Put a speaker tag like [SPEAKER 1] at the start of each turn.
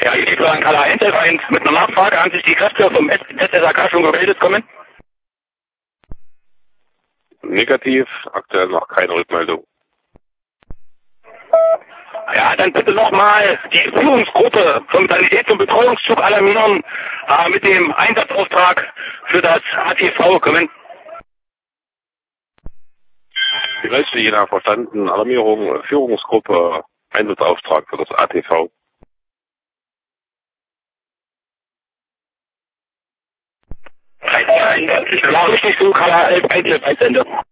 [SPEAKER 1] Ja, ich bin an Kala 1 mit einer Nachfrage. Haben sich die Kräfte vom SSAK schon gemeldet kommen?
[SPEAKER 2] Negativ, aktuell noch keine Rückmeldung.
[SPEAKER 1] Ja, dann bitte nochmal die Führungsgruppe vom Sanitäts- und Betreuungszug alarmieren mit dem Einsatzauftrag für das ATV kommen.
[SPEAKER 2] Die Leute jeder verstanden, Alarmierung, Führungsgruppe, Einsatzauftrag für das ATV.
[SPEAKER 1] Ja, ich war richtig so, Kala 11 Einzelfallsende.